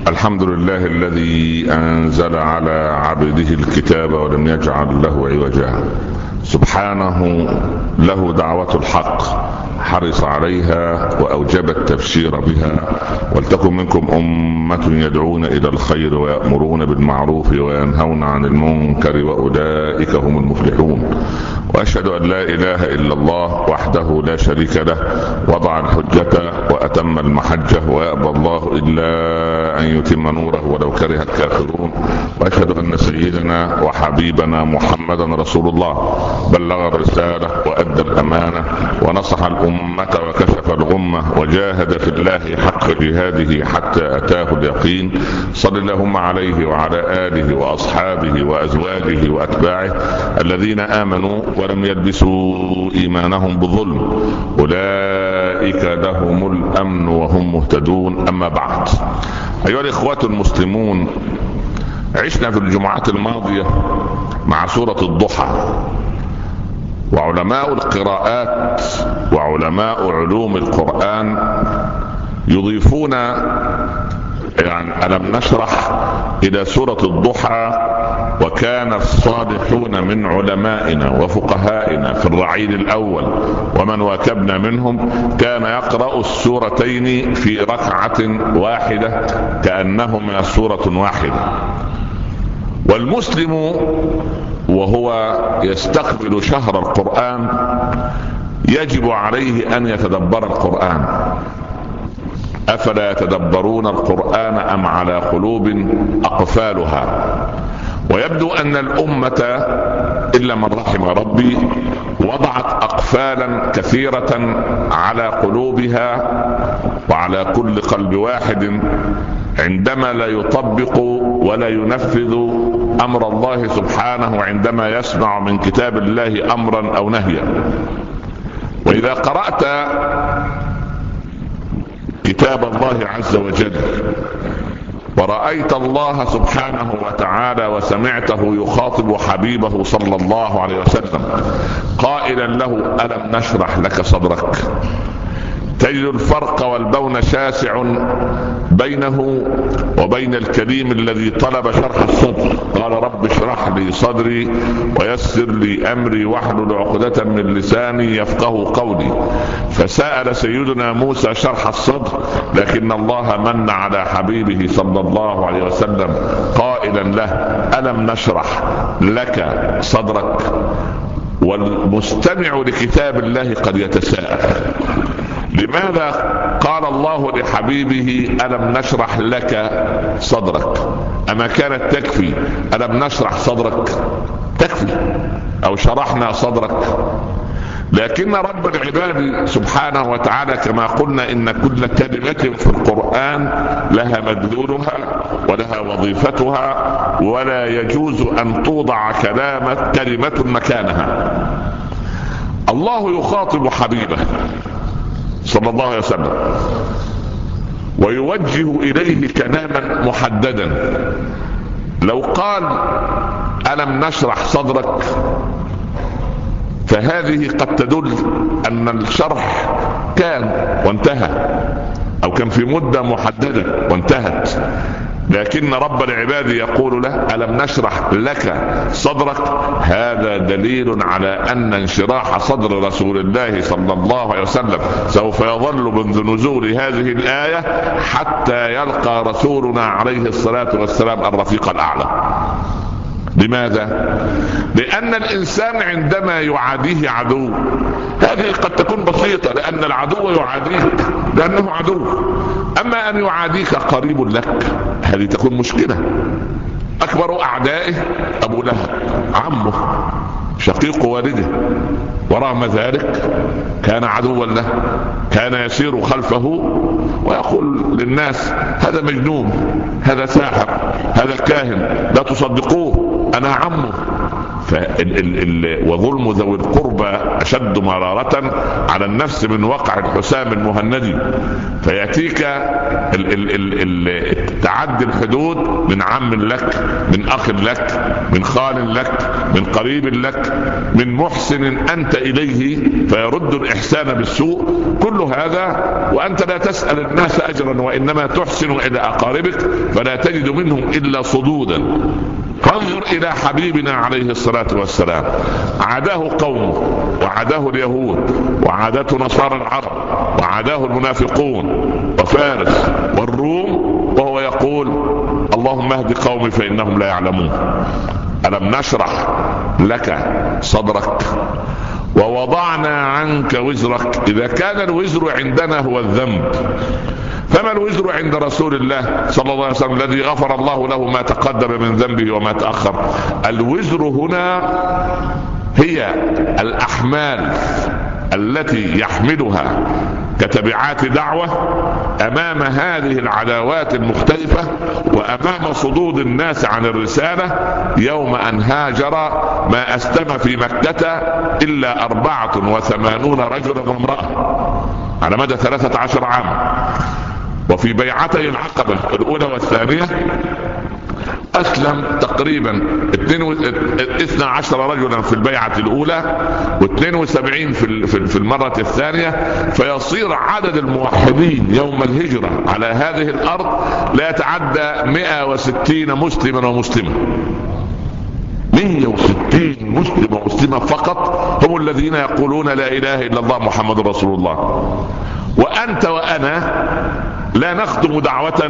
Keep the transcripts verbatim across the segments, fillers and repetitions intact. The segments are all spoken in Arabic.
الحمد لله الذي أنزل على عبده الكتاب ولم يجعل له عوجا. سبحانه له دعوة الحق، حرص عليها وأوجب التبشير بها. ولتكن منكم أمة يدعون إلى الخير ويأمرون بالمعروف وينهون عن المنكر وأولئك هم المفلحون. وأشهد أن لا إله إلا الله وحده لا شريك له، وضع الحجة وأتم المحجة، ويأبى الله إلا أن يتم نوره ولو كره الكافرون. وأشهد أن سيدنا وحبيبنا محمدا رسول الله، بلغ الرسالة وأدى الأمانة ونصح الأمة وكشف الغمة وجاهد في الله حق جهاده حتى أتاه اليقين. صل اللهم عليه وعلى آله وأصحابه وأزواجه وأتباعه الذين آمنوا ولم يلبسوا إيمانهم بظلم، أولئك لهم الأمن وهم مهتدون. أما بعد، أيها الإخوة المسلمون، عشنا في الجمعات الماضية مع سورة الضحى، وعلماء القراءات وعلماء علوم القرآن يضيفون يعني ألم نشرح إلى سورة الضحى. وكان الصالحون من علمائنا وفقهائنا في الرعيل الأول ومن واكبنا منهم كان يقرأ السورتين في ركعة واحدة كأنهما سورة واحدة. والمسلم وهو يستقبل شهر القرآن يجب عليه أن يتدبر القرآن. أفلا يتدبرون القرآن أم على قلوب أقفالها؟ ويبدو أن الأمة إلا من رحم ربي وضعت أقفالا كثيرة على قلوبها وعلى كل قلب واحد عندما لا يطبق ولا ينفذ أمر الله سبحانه، عندما يسمع من كتاب الله أمرا أو نهيا. وإذا قرأت كتاب الله عز وجل ورأيت الله سبحانه وتعالى وسمعته يخاطب حبيبه صلى الله عليه وسلم قائلا له ألم نشرح لك صدرك، تجد الفرق والبون شاسع بينه وبين الكريم الذي طلب شرح الصدر. قال رب اشرح لي صدري ويسر لي أمري واحلل عقدة من لساني يفقه قولي. فسأل سيدنا موسى شرح الصدر، لكن الله من على حبيبه صلى الله عليه وسلم قائلا له ألم نشرح لك صدرك. والمستمع لكتاب الله قد يتساءل لماذا قال الله لحبيبه ألم نشرح لك صدرك؟ أما كانت تكفي ألم نشرح صدرك؟ تكفي أو شرحنا صدرك. لكن رب العباد سبحانه وتعالى كما قلنا إن كل كلمة في القرآن لها مدلولها ولها وظيفتها، ولا يجوز أن توضع كلمة كلمة مكانها. الله يخاطب حبيبه صلى الله عليه وسلم ويوجه إليه كلاما محددا. لو قال ألم نشرح صدرك فهذه قد تدل أن الشرح كان وانتهى، أو كان في مدة محددة وانتهت. لكن رب العباد يقول له ألم نشرح لك صدرك، هذا دليل على أن انشراح صدر رسول الله صلى الله عليه وسلم سوف يظل منذ نزول هذه الآية حتى يلقى رسولنا عليه الصلاة والسلام الرفيق الأعلى. لماذا؟ لأن الإنسان عندما يعاديه عدو، هذه قد تكون بسيطة لأن العدو يعاديك لأنه عدو. أما أن يعاديك قريب لك هذه تكون مشكلة. أكبر أعدائه أبو لهب عمه شقيق والده، ورغم ذلك كان عدوا له، كان يسير خلفه ويقول للناس هذا مجنون، هذا ساحر، هذا كاهن، لا تصدقوه، أنا عمه. وظلم ذوي القربى أشد مرارة على النفس من وقع الحسام المهندي. فيأتيك تعدي الحدود من عم لك، من أخ لك، من خال لك، من قريب لك، من محسن أنت إليه فيرد الإحسان بالسوء، كل هذا وأنت لا تسأل الناس أجرا وإنما تحسن إلى أقاربك فلا تجد منهم إلا صدودا. فانظر إلى حبيبنا عليه الصلاة والسلام، عاداه قومه وعاداه اليهود وعادته نصارى العرب وعاداه المنافقون وفارس والروم، وهو يقول اللهم اهد قومي فإنهم لا يعلمون. ألم نشرح لك صدرك ووضعنا عنك وزرك. إذا كان الوزر عندنا هو الذنب، فما الوزر عند رسول الله صلى الله عليه وسلم الذي غفر الله له ما تقدم من ذنبه وما تأخر؟ الوزر هنا هي الأحمال التي يحملها كتبعات دعوة أمام هذه العداوات المختلفة وأمام صدود الناس عن الرسالة. يوم أن هاجر ما أسلم في مكة إلا أربعة وثمانون رجلا وامرأة على مدى ثلاثة عشر عام، وفي بيعتي العقبة الأولى والثانية أسلم تقريبا اثنا عشر رجلا في البيعة الأولى واثنين وسبعين في المرة الثانية، فيصير عدد الموحدين يوم الهجرة على هذه الأرض لا يتعدى مئة وستين مسلما ومسلمة. مئة وستين مسلم ومسلمة فقط هم الذين يقولون لا إله إلا الله محمد رسول الله. وأنت وأنا لا نخدم دعوة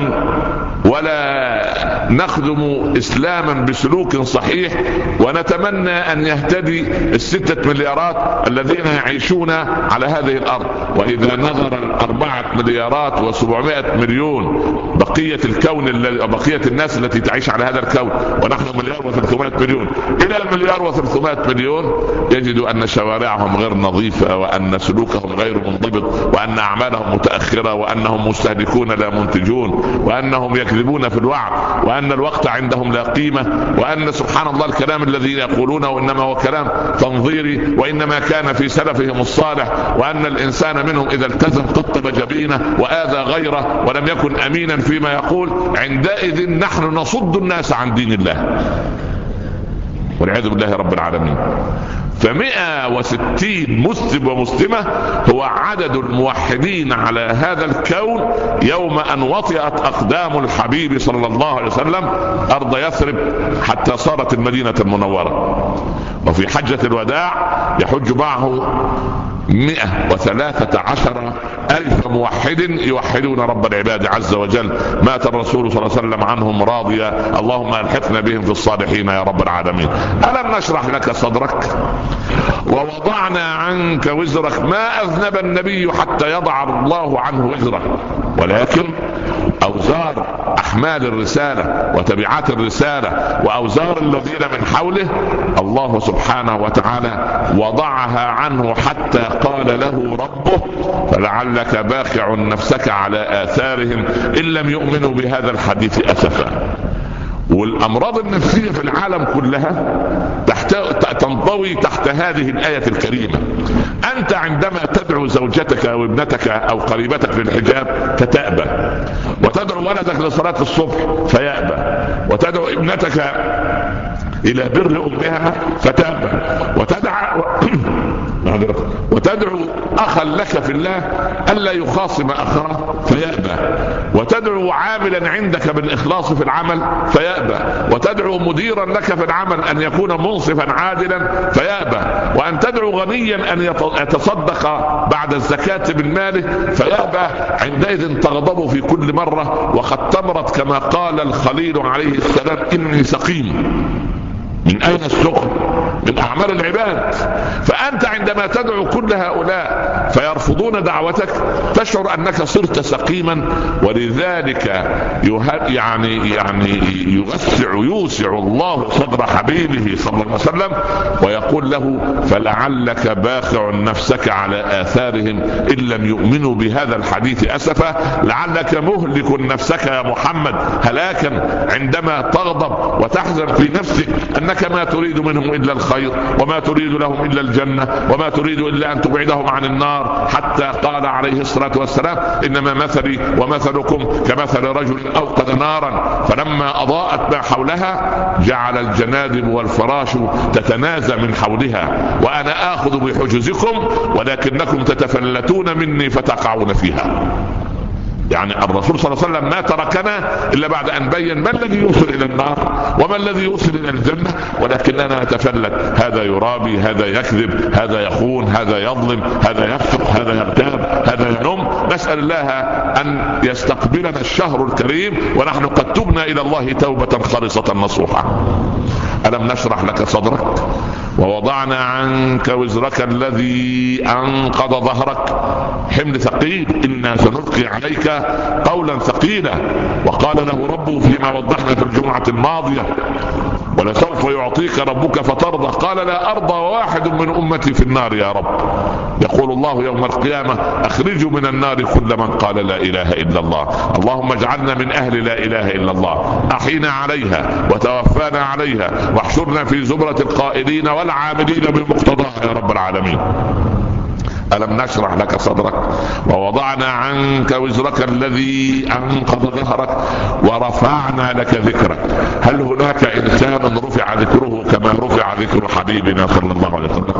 ولا نخدم إسلاما بسلوك صحيح ونتمنى أن يهتدي الستة مليارات الذين يعيشون على هذه الأرض. وإذا نظر الأربعة مليارات وسبعمائة مليون بقية الكون بقية الناس التي تعيش على هذا الكون ونحن مليار وثلاثمائة مليون إلى المليار وثلاثمائة مليون، يجد أن شوارعهم غير نظيفة وأن سلوكهم غير منضبط وأن أعمالهم متأخرة وأنهم مستهلكون لا منتجون وأنهم يكذبون في الوعد وأن الوقت عندهم لا قيمة وأن سبحان الله الكلام الذي يقولونه وإنما هو كلام تنظيري وإنما كان في سلفهم الصالح، وأن الإنسان منهم إذا التزم قطب جبينه وآذى غيره ولم يكن أمينا فيما يقول عندئذ نحن نصد الناس عن دين الله والعياذ بالله رب العالمين. فمئة وستين مسلم ومسلمة هو عدد الموحدين على هذا الكون يوم أن وطئت أقدام الحبيب صلى الله عليه وسلم أرض يثرب حتى صارت المدينة المنورة. وفي حجة الوداع يحج معه مئة وثلاثة عشر ألف موحد يوحدون رب العباد عز وجل، مات الرسول صلى الله عليه وسلم عنهم راضيا، اللهم ألحقنا بهم في الصالحين يا رب العالمين. ألم نشرح لك صدرك ووضعنا عنك وزرك. ما أذنب النبي حتى يضع الله عنه وزره، ولكن أوزار أحمال الرسالة وتبعات الرسالة وأوزار الذين من حوله الله سبحانه وتعالى وضعها عنه حتى قال له ربه فلعلك باخع نفسك على آثارهم إن لم يؤمنوا بهذا الحديث أسفا. والأمراض النفسية في العالم كلها تحت... تنضوي تحت هذه الآية الكريمة. أنت عندما تدعو زوجتك أو ابنتك أو قريبتك للحجاب فتأبى، وتدعو ولدك لصلاة الصبح فيأبى، وتدعو ابنتك إلى بر أمها فتأبى، وتدعو وتدعو أخا لك في الله ألا يخاصم أخاه فيأبى، وتدعو عاملا عندك بالإخلاص في العمل فيأبى، وتدعو مديرا لك في العمل أن يكون منصفا عادلا فيأبى، وأن تدعو غنيا أن يتصدق بعد الزكاة من ماله فيأبى. عندئذ تغضب في كل مرة وقد تمرت كما قال الخليل عليه السلام إني سقيم. من أين السقم؟ من أعمال العباد. فأنت عندما تدعو كل هؤلاء فيرفضون دعوتك تشعر أنك صرت سقيما. ولذلك يعني يعني يوسع يوسع الله صدر حبيبه صلى الله عليه وسلم ويقول له فلعلك باخع نفسك على آثارهم إن لم يؤمنوا بهذا الحديث أسفا. لعلك مهلك نفسك يا محمد هلاكا عندما تغضب وتحزن في نفسك أنك ما تريد منهم إلا الخير وما تريد لهم إلا الجنة وما تريد إلا أن تبعدهم عن النار. حتى قال عليه الصلاة والسلام إنما مثلي ومثلكم كمثل رجل أوقد نارا فلما أضاءت ما حولها جعل الجنادب والفراش تتنازع من حولها، وأنا آخذ بحجزكم ولكنكم تتفلتون مني فتقعون فيها. يعني الرسول صلى الله عليه وسلم ما تركنا إلا بعد أن بين ما الذي يوصل إلى النار وما الذي يوصل إلى الجنة، ولكننا نتفلت، هذا يرابي، هذا يكذب، هذا يخون، هذا يظلم، هذا يفسق، هذا يغتاب، هذا ينم. نسأل الله أن يستقبلنا الشهر الكريم ونحن قد تبنا إلى الله توبة خالصة نصوحة. ألم نشرح لك صدرك ووضعنا عنك وزرك الذي أنقض ظهرك. حمل ثقيل، إنا سنلقي عليك قولا ثقيلا. وقال له ربه فيما وضحنا في الجمعة الماضية: ولسوف يعطيك ربك فترضى. قال: لا أرضى واحد من أمتي في النار يا رب. يقول الله يوم القيامة: أخرجوا من النار كل من قال لا إله إلا الله. اللهم اجعلنا من أهل لا إله إلا الله، أحينا عليها وتوفانا عليها، واحشرنا في زمرة القائلين والعاملين بمقتضاها يا رب العالمين. ألم نشرح لك صدرك ووضعنا عنك وزرك الذي أنقض ظهرك ورفعنا لك ذكرك. هل هناك إنسان رفع ذكره كما رفع ذكر حبيبنا صلى الله عليه وسلم؟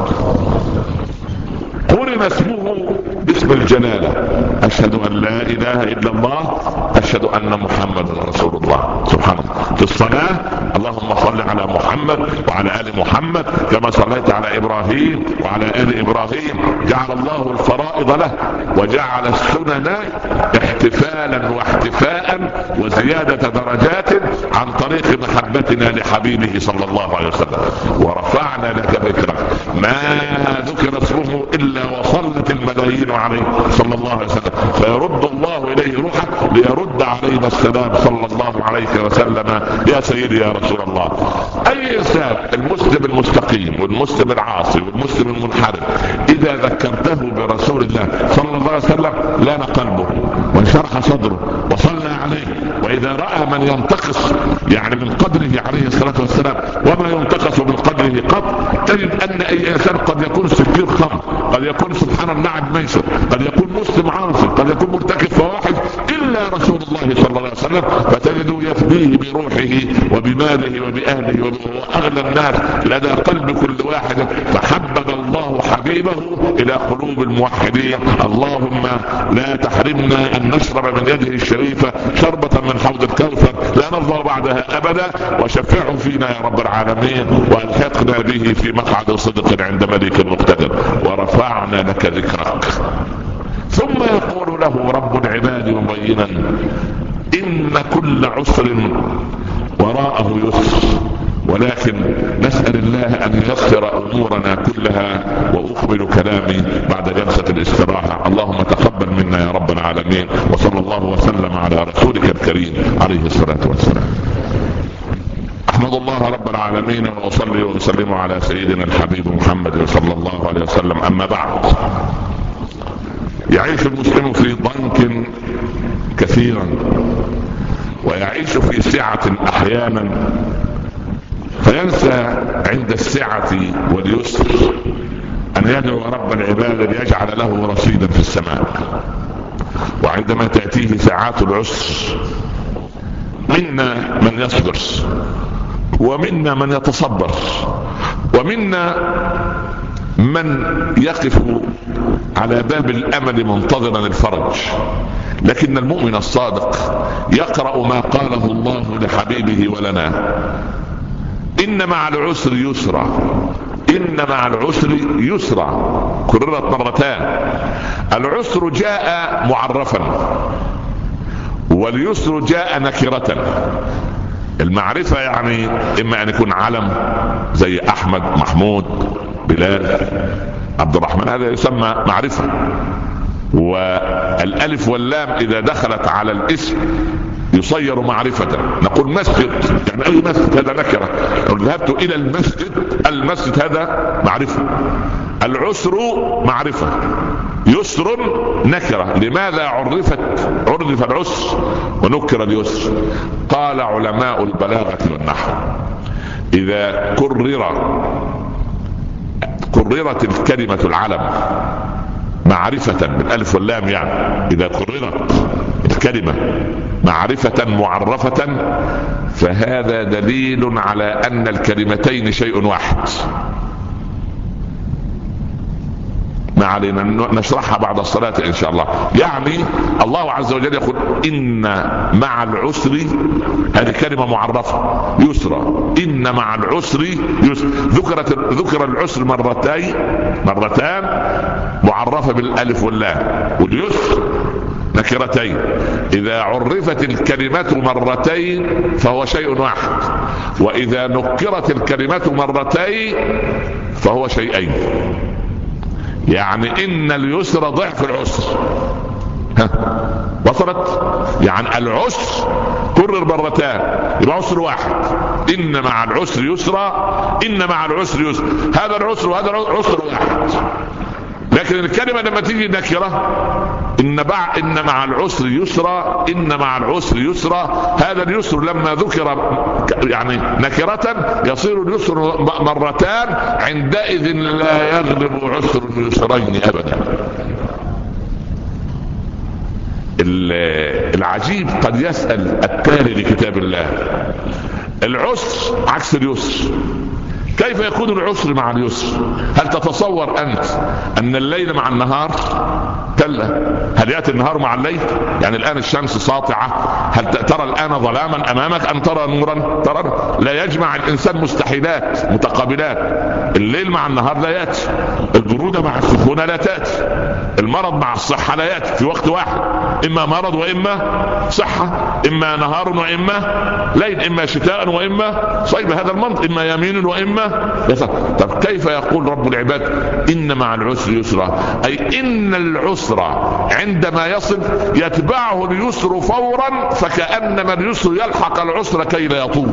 قرن اسمه باسم الجلالة: أشهد أن لا إله إلا الله، أشهد أن محمد رسول الله. سبحان الله. في الصلاة: اللهم صل على محمد وعلى آل محمد كما صليت على إبراهيم وعلى آل إبراهيم. جعل الله الفرائض له وجعل السنن احتفالا واحتفاء وزيادة درجات عن طريق محبتنا لحبيبه صلى الله عليه وسلم. ورفعنا لك ذكرك. ما ذكر اسمه إلا وصلت الملايين عليه صلى الله عليه وسلم، فيرد الله إليه روحه ليرد علينا السلام صلى الله عليه وسلم. يا سيدي يا رسول الله، أي إنسان، المسلم المستقيم والمسلم العاصي والمسلم المنحرف، إذا ذكرته برسول الله صلى الله عليه وسلم لان قلبه وانشرح صدره وصلى عليه. وإذا رأى من ينتقص يعني من قدره عليه الصلاة والسلام وما ينتقص من قدره قط، تجد أن أي إنسان قد يكون سكير خمر، قد يكون سبحان النعم ميسر، قد يكون مسلم عاصي، قد يكون مرتكب فواحش، إلا رسول الله صلى الله عليه وسلم فتجده يفديه بروحه وبماله وبأهله وأغلى الناس لدى قلب كل واحد. فحبب الله حبيبه إلى قلوب الموحدين. اللهم لا تحرمنا أن نشرب من يده الشريفة شربة من حوض الكوثر لا نرضى بعدها أبدا، وشفعه فينا يا رب العالمين، والحقنا به في مقعد صدق عند ملك مقتدر. ورفعنا لك ذكرك. ثم يقول له رب العباد مبينا: إن كل عسر وراءه يسر، ولكن نسأل الله أن ييسر أمورنا كلها. وأكمل كلامي بعد جلسة الاستراحة. اللهم تقبل منا يا رب العالمين، وصلى الله وسلم على رسولك الكريم عليه الصلاة والسلام. أحمد الله رب العالمين وأصلي وأسلم على سيدنا الحبيب محمد صلى الله عليه وسلم. أما بعد، يعيش المسلم في ضنك كثيرا، ويعيش في سعة أحيانا، فينسى عند السعة واليسر أن يدعو رب العباد ليجعل له رصيدا في السماء. وعندما تأتيه ساعات العسر، منا من يصبر، ومنا من يتصبر، ومنا من يقف على باب الأمل منتظرا الفرج. لكن المؤمن الصادق يقرأ ما قاله الله لحبيبه ولنا: إن مع العسر يسرا، إن مع العسر يسرا. كررت مرتان. العسر جاء معرفا، واليسر جاء نكرة. المعرفة يعني إما أن يكون علم زي أحمد، محمود، بلال، عبد الرحمن، هذا يسمى معرفة. والألف واللام إذا دخلت على الاسم يصير معرفة. نقول مسجد، يعني أي مسجد، هذا نكرة. لو ذهبت إلى المسجد، المسجد هذا معرفة. العسر معرفة، يسر نكرة. لماذا عرفت عرف العسر ونكر اليسر؟ قال علماء البلاغة والنحو: إذا كرر كررت الكلمة العلم معرفة بالألف واللام، يعني إذا كررت الكلمة معرفة معرفة، فهذا دليل على أن الكلمتين شيء واحد. ما علينا نشرحها بعد الصلاة إن شاء الله. يعني الله عز وجل يقول إن مع العسر، هذه كلمة معرفة، يسرى، إن مع العسر يسر. ذكرت ذكر العسر مرتين مرتان معرفة بالألف واللام، واليسر نكرتين. إذا عرفت الكلمة مرتين فهو شيء واحد، وإذا نكرت الكلمة مرتين فهو شيئين. يعني إن اليسر ضعف العسر. ها وصلت؟ يعني العسر كرر مرتان يبقى عسر واحد. إن مع العسر يسرا، إن مع العسر يسر، هذا العسر وهذا عسر واحد. لكن الكلمة لما تيجي نكرة، إن, بع... إن مع العسر يسرا، إن مع العسر يسرا، هذا اليسر لما ذكر يعني نكرة يصير اليسر مرتان، عندئذ لا يغلب عسر اليسرين أبدا. العجيب قد يسأل التالي لكتاب الله، العسر عكس اليسر، كيف يكون العسر مع اليسر؟ هل تتصور أنت أن الليل مع النهار؟ كلا. هل يأتي النهار مع الليل؟ يعني الآن الشمس ساطعة، هل ترى الآن ظلاما أمامك أم ترى نورا؟ ترى. لا يجمع الإنسان مستحيلات متقابلات. الليل مع النهار لا يأتي، البرودة مع السخونة لا تأتي، المرض مع الصحة لا يأتي في وقت واحد. إما مرض وإما صحة، إما نهار وإما ليل، إما شتاء وإما صيف. هذا المنطق، إما يمين وإما يسار. طب كيف يقول رب العباد إن مع العسر يسرا؟ أي إن العسر عندما يصل يتبعه اليسر فورا، فكأنما اليسر يلحق العسر كي لا يطول.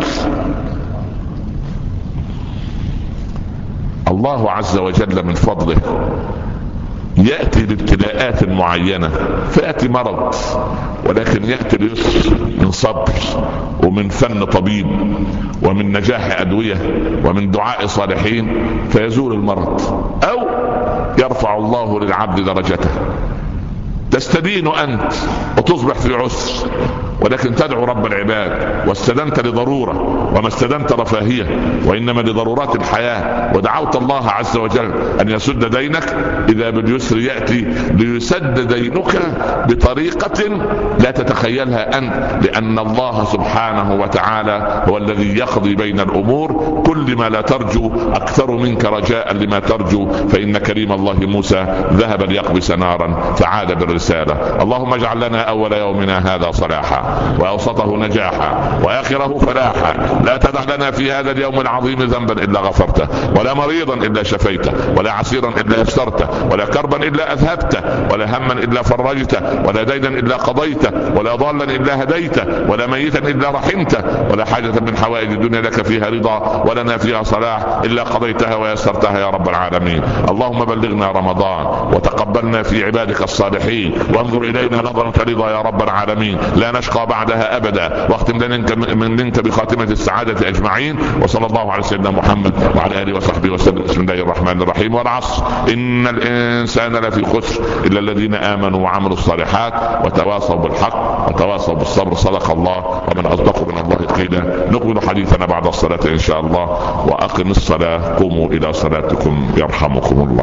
الله عز وجل من فضله يأتي بابتلاءات معينة، فيأتي مرض، ولكن يأتي اليسر من صبر ومن فن طبيب ومن نجاح أدوية ومن دعاء صالحين فيزول المرض، أو يرفع الله للعبد درجته. تستدين أنت وتصبح في عسر، ولكن تدعو رب العباد واستدنت لضرورة وما استدنت رفاهية، وإنما لضرورات الحياة، ودعوت الله عز وجل أن يسد دينك، إذا باليسر يأتي ليسد دينك بطريقة لا تتخيلها أنت، لأن الله سبحانه وتعالى هو الذي يقضي بين الأمور. كل ما لا ترجو أكثر منك رجاء لما ترجو، فإن كريم الله موسى ذهب ليقبس نارا فعاد بالرسالة. اللهم اجعل لنا أول يومنا هذا صلاحا، وأوسطه نجاحا، وآخره فلاحا. لا تدع لنا في هذا اليوم العظيم ذنبا إلا غفرته، ولا مريضا إلا شفيته، ولا عسيرا إلا يسرته، ولا كربا إلا أذهبته، ولا هما إلا فرجته، ولا دينا إلا قضيته، ولا ضالا إلا هديته، ولا ميتا إلا رحمته، ولا حاجة من حوائج الدنيا لك فيها رضا ولنا فيها صلاح إلا قضيتها ويسرتها يا رب العالمين. اللهم بلغنا رمضان وتقبلنا في عبادك الصالحين، وانظر إلينا نظرة رضا يا رب العالمين، لا نشقى بعدها أبدا، واختم لنا من منك بخاتمة السعادة أجمعين. وصلى الله على سيدنا محمد وعلى آله وصحبه وسلم. بسم الله الرحمن الرحيم. والعصر إن الإنسان لفي خسر إلا الذين آمنوا وعملوا الصالحات وتواصوا بالحق وتواصوا بالصبر. صدق الله، ومن أصدق من الله قيلا. نقبل حديثنا بعد الصلاة إن شاء الله. وأقم الصلاة، قوموا إلى صلاتكم يرحمكم الله.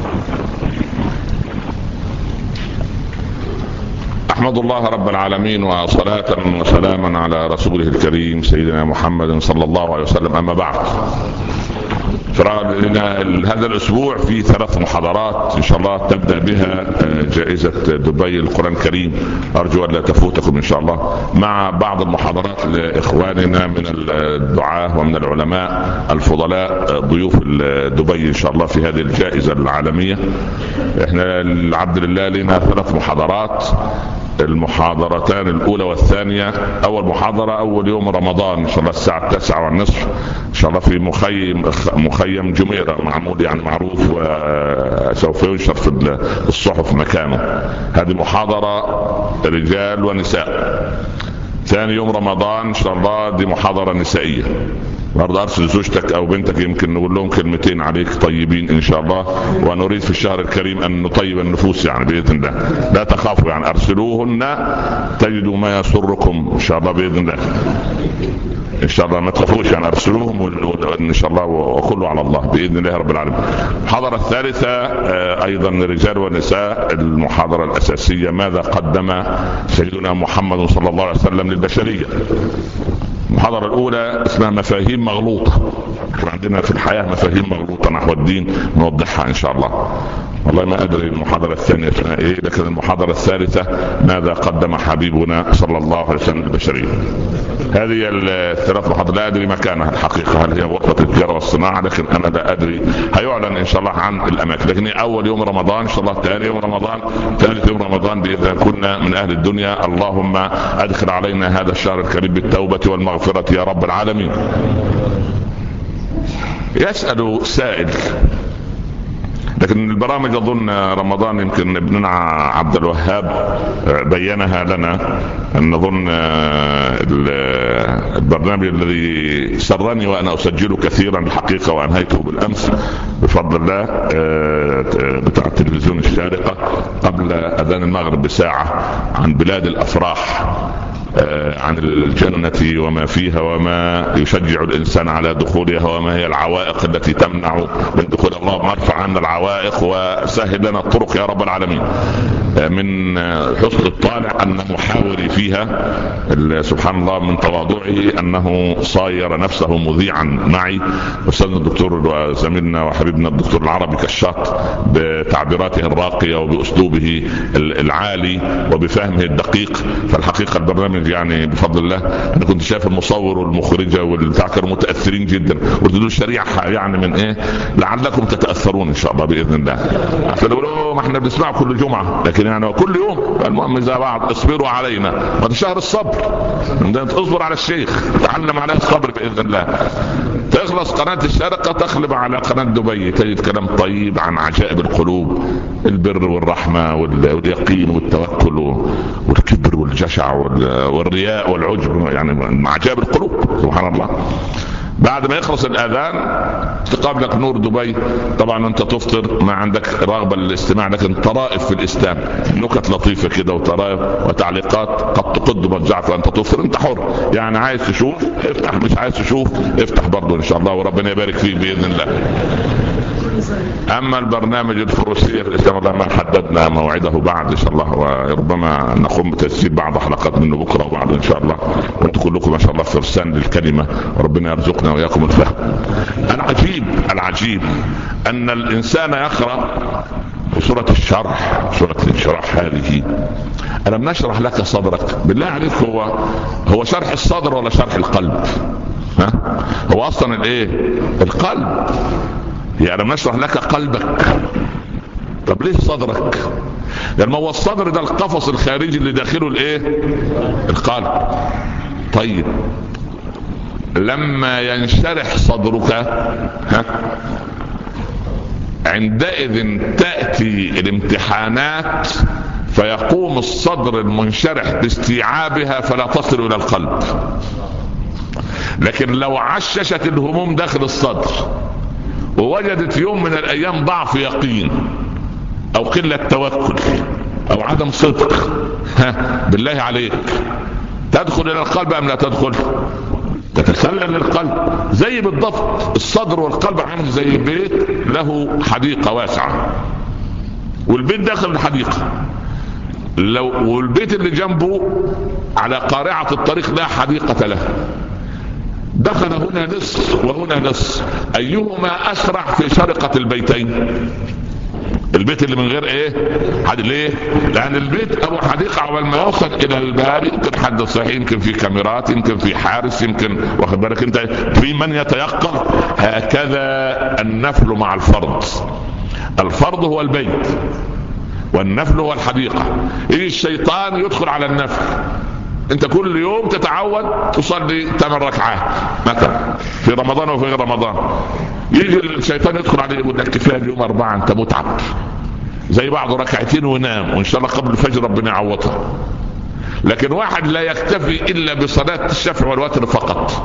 أحمد الله رب العالمين، وصلاة وسلاما على رسوله الكريم سيدنا محمد صلى الله عليه وسلم. أما بعد، هذا الأسبوع في ثلاث محاضرات إن شاء الله تبدأ بها جائزة دبي القرآن الكريم، أرجو أن لا تفوتكم إن شاء الله، مع بعض المحاضرات لإخواننا من الدعاة ومن العلماء الفضلاء ضيوف دبي إن شاء الله في هذه الجائزة العالمية. إحنا العبد لله لنا ثلاث محاضرات، المحاضرتان الأولى والثانية. أول محاضرة أول يوم رمضان إن شاء الله الساعة التاسعة والنصف إن شاء الله في مخيم مخيم جميرة، معمول يعني معروف، وسوف ينشر في الصحف مكانه. هذه محاضرة رجال ونساء. ثاني يوم رمضان إن شاء الله دي محاضرة نسائية. برضه ارسل زوجتك او بنتك، يمكن نقول لهم كلمتين عليك طيبين ان شاء الله. ونريد في الشهر الكريم ان نطيب النفوس يعني باذن الله. لا تخافوا يعني، ارسلوهن تجدوا ما يسركم ان شاء الله باذن الله. ان شاء الله ما تخافوش يعني، ارسلوهم ان شاء الله وكله على الله باذن الله رب العالمين. المحاضره الثالثه ايضا رجال ونساء، المحاضره الاساسيه ماذا قدم سيدنا محمد صلى الله عليه وسلم للبشريه. المحاضره الاولى اسمها مفاهيم مغلوطه. عندنا في الحياه مفاهيم مغلوطه نحو الدين نوضحها ان شاء الله. والله ما ادري المحاضره الثانيه اسمها ايه، لكن المحاضره الثالثه ماذا قدم حبيبنا صلى الله عليه وسلم للبشريه. هذه الثلاث محاضرات لا ادري مكانها الحقيقه، هل هي غرفه التجاره والصناعه، لكن انا لا ادري. هيعلن ان شاء الله عن الاماكن، لكن اول يوم رمضان ان شاء الله، ثاني يوم رمضان، ثالث يوم رمضان باذن الله كنا من اهل الدنيا. اللهم ادخل علينا هذا الشهر الكريم بالتوبه والمغفره يا رب العالمين. يسأل سائل، لكن البرامج اظن رمضان يمكن ابننا عبد الوهاب بينها لنا، ان نظن البرنامج الذي سرني وانا اسجله كثيرا الحقيقه وانهيته بالامس بفضل الله بتاع التلفزيون الشارقه قبل اذان المغرب بساعه، عن بلاد الافراح، عن الجنة وما فيها وما يشجع الإنسان على دخولها وما هي العوائق التي تمنع من دخول. اللهم ارفع عنا العوائق وسهل لنا الطرق يا رب العالمين. من حسن الطالع أن محاوري فيها سبحان الله من تواضعه أنه صاير نفسه مذيعا معي، أستاذنا الدكتور وزميلنا وحبيبنا الدكتور العربي كشاط، بتعبيراته الراقية وبأسلوبه العالي وبفهمه الدقيق. فالحقيقة البرنامج يعني بفضل الله انا كنت شايف المصور والمخرجه والبتاع كانوا متاثرين جدا، وردوا الشريعه يعني من ايه لعلكم تتاثرون ان شاء الله باذن الله. عشان يقولوا ما احنا بنسمع كل جمعه، لكن يعني كل يوم. المهم اذا بعض اصبروا علينا، هذا شهر الصبر، اصبر على الشيخ، تعلم عليه الصبر باذن الله. تخلص قناه الشارقه تقلب على قناه دبي تجد كلام طيب عن عجائب القلوب، البر والرحمه واليقين والتوكل والكبر والجشع والرياء والعجب، يعني عجائب القلوب سبحان الله. بعد ما يخلص الاذان تقابلك نور دبي، طبعا انت تفطر ما عندك رغبه للاستماع، لكن طرائف في الاسلام، نكت لطيفه كده وطرائف وتعليقات قد تقد مضجعك وانت تفطر، انت حر يعني، عايز تشوف افتح، مش عايز تشوف افتح برضه ان شاء الله، وربنا يبارك فيك باذن الله. اما البرنامج الفروسيه في الاسلام والله ما حددنا موعده بعد ان شاء الله، وربما نقوم بتسجيل بعض حلقات منه بكره وبعد ان شاء الله، وانتم كلكم ما شاء الله فرسان للكلمه، وربنا يرزقنا واياكم الفهم. العجيب العجيب ان الانسان يقرا في سوره الشرح، سوره الانشراح هذه، ألم نشرح لك صدرك. بالله عليك هو هو شرح الصدر ولا شرح القلب؟ ها؟ هو اصلا الايه؟ القلب. يعني لم نشرح لك قلبك، طب ليه صدرك؟ لأن هو الصدر ده القفص الخارجي اللي داخله الايه؟ القلب. طيب لما ينشرح صدرك ها عندئذ تأتي الامتحانات فيقوم الصدر المنشرح باستيعابها فلا تصل إلى القلب. لكن لو عششت الهموم داخل الصدر ووجدت في يوم من الايام ضعف يقين او قلة توكل او عدم صدق، ها بالله عليك تدخل الى القلب ام لا تدخل؟ تتسلل للقلب. زي بالضبط الصدر والقلب عامل زي بيت له حديقة واسعة، والبيت داخل الحديقة، لو والبيت اللي جنبه على قارعة الطريق لا حديقة له، دخل هنا نصف وهنا نصف، ايهما اسرع في شرقة البيتين؟ البيت اللي من غير ايه حد. ليه؟ لان البيت ابو حديقة اول ما يوصل الى الباب يمكن حد صحيح، يمكن في كاميرات، يمكن في حارس، يمكن واخد بالك انت في من يتيقظ. هكذا النفل مع الفرض، الفرض هو البيت والنفل هو الحديقة. يجي الشيطان يدخل على النفل، انت كل يوم تتعود تصلي ثمان ركعات مثلا في رمضان وفي غير رمضان، يجي الشيطان يدخل عليه يقول لك كفايه اليوم اربعه انت متعب، زي بعض ركعتين وينام وان شاء الله قبل الفجر ربنا يعوضها. لكن واحد لا يكتفي الا بصلاه الشفع والوتر فقط،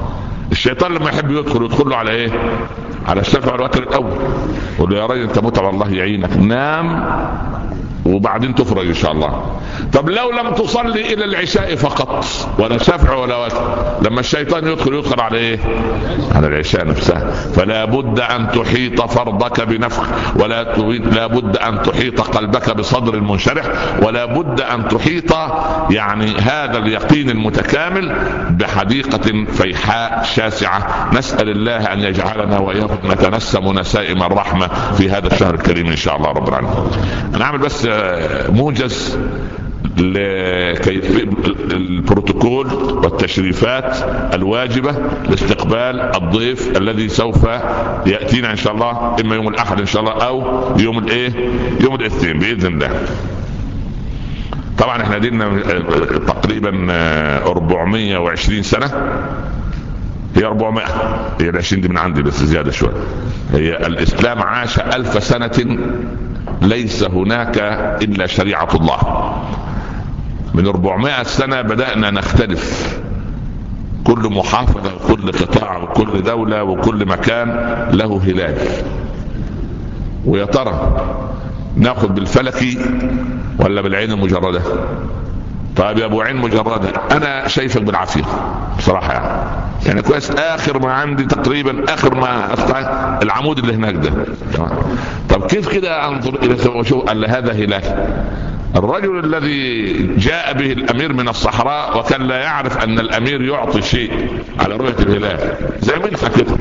الشيطان لما يحب يدخل يدخل له على ايه؟ على الشفع والوتر الاول. يقول له يا راجل انت متعب الله يعينك، نام وبعدين تفرج ان شاء الله. طب لو لم تصلي الى العشاء فقط ولا شفع ولا وتر، لما الشيطان يدخل يدخل على ايه؟ على العشاء نفسها. فلا بد ان تحيط فرضك بنفخ، ولا لا بد ان تحيط قلبك بصدر منشرح، ولا بد ان تحيط يعني هذا اليقين المتكامل بحديقة فيحاء شاسعة. نسأل الله ان يجعلنا واياكم نتنسم نسائم الرحمة في هذا الشهر الكريم ان شاء الله رب العالمين. انا اعمل بس موجز لكيفية البروتوكول والتشريفات الواجبة لاستقبال الضيف الذي سوف يأتينا ان شاء الله، اما يوم الاحد ان شاء الله او يوم الايه يوم الاثنين باذن الله. طبعا احنا دينا تقريبا أربعمائة وعشرين سنة، هي أربعمائة، هي العشرين دي من عندي بس زيادة شوية. هي الاسلام عاش ألف سنة ليس هناك إلا شريعة الله. من أربعمائة سنة بدأنا نختلف، كل محافظة وكل قطاع وكل دولة وكل مكان له هلال. ويا ترى ناخذ بالفلكي ولا بالعين المجردة؟ طيب يا ابو عين مجردة انا شايفك بالعافية بصراحة يعني. يعني كويس، اخر ما عندي تقريبا اخر ما استطيع العمود اللي هناك ده. طب كيف كده انظر الى شو؟ قال هذا هلال. الرجل الذي جاء به الامير من الصحراء وكان لا يعرف ان الامير يعطي شيء على رؤية الهلال زي منحة كده.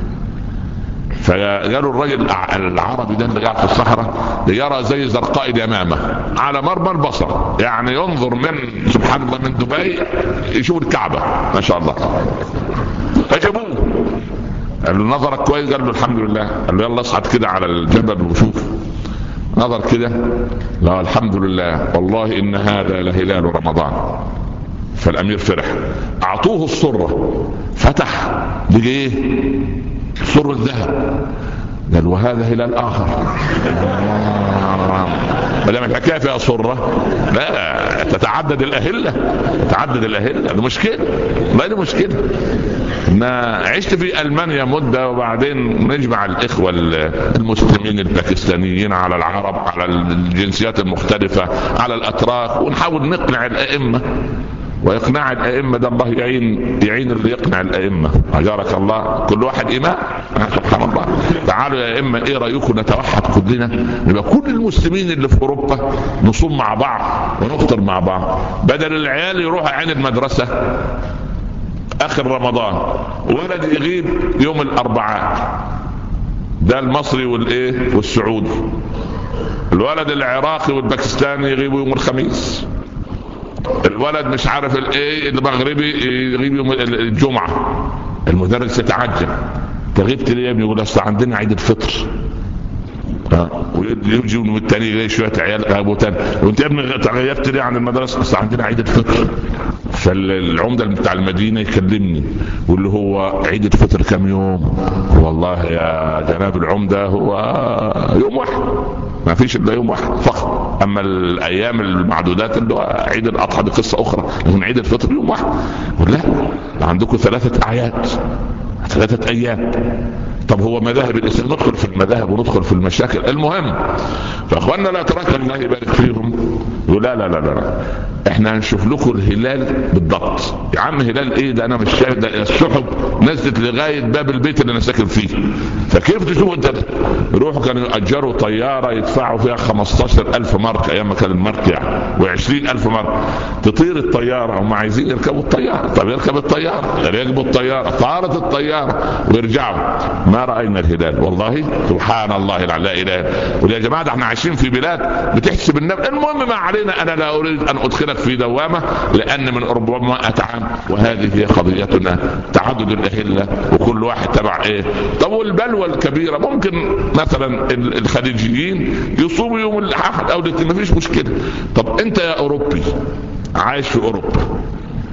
فقالوا الرجل العربي ده اللي قاعد في الصحراء يرى زي زرقاء اليمامة على مرمى البصر، يعني ينظر من سبحان الله من دبي يشوف الكعبة ما شاء الله. فجابوه قال له نظرك كويس؟ قال له الحمد لله. قال له يلا اصعد كده على الجبل وشوف. نظر كده، لا الحمد لله والله ان هذا لهلال رمضان. فالامير فرح، اعطوه الصرة، فتح لقى ايه؟ صر الذهب. قال وهذا هلال اخر. ما دام الحكايه فيها صره لا تتعدد الاهله، تتعدد الاهله. هذه مشكله، ما دي مشكله. ما عشت في المانيا مده وبعدين نجمع الاخوه المسلمين الباكستانيين على العرب على الجنسيات المختلفه على الاتراك ونحاول نقنع الائمه. ويقنع الائمه ده الله يعين يعين اللي يقنع الائمه اجارك الله، كل واحد امام سبحان الله. تعالوا يا ائمه ايه رايكم نتوحد كلنا، نبقى كل المسلمين اللي في اوروبا نصوم مع بعض ونفطر مع بعض، بدل العيال يروحوا عين المدرسه اخر رمضان ولد يغيب يوم الاربعاء، ده المصري والايه والسعودي، الولد العراقي والباكستاني يغيبوا يوم الخميس، الولد مش عارف الايه المغربي يغيب يوم الجمعه. المدرس يتعجب، تغيبت ليه يا ابني؟ يقول اصل عندنا عيد الفطر. ويجي والتاني يلاقي شويه عيال غابوا تاني، وانت يا ابني غيبت ليه عن المدرسه؟ اصل عندنا عيد الفطر. فالعمده بتاع المدينه يكلمني واللي هو عيد الفطر كم يوم؟ والله يا جناب العمده هو يوم واحد، ما فيش الا يوم واحد فقط. اما الايام المعدودات اللي هو عيد الاضحى بقصه اخرى، لكن عيد الفطر يوم واحد. لا عندكم ثلاثه اعياد، ثلاثه ايام. طب هو مذاهب الاسلام، ندخل في المذاهب وندخل في المشاكل. المهم فاخواننا لا تراك الله يبارك فيهم يقول لا لا لا لا احنا هنشوف لكم الهلال بالضبط. يا عم هلال ايه ده؟ انا مش شايف، ده السحب نزلت لغايه باب البيت اللي انا ساكن فيه. فكيف تشوفوا انت؟ يروحوا كانوا يأجروا طياره يدفعوا فيها خمستاشر ألف مارك ايام ما كان المارك يعني، وعشرين ألف مارك تطير الطياره. هم عايزين يركبوا الطياره، طب يركب الطياره يركبوا الطياره، طارت الطياره ويرجعوا ما راينا الهلال. والله سبحان الله لا اله. ويا جماعه احنا عايشين في بلاد بتحسب النبي. المهم ما علينا، انا لا اريد ان ادخلك في دوامه لان من أربعمائة عام وهذه هي قضيتنا، تعدد الاهله وكل واحد تبع ايه. طب والبلوى الكبيره ممكن مثلا الخليجيين يصوموا يوم الاحد او الاثنين، ما فيش مشكله. طب انت يا اوروبي عايش في اوروبا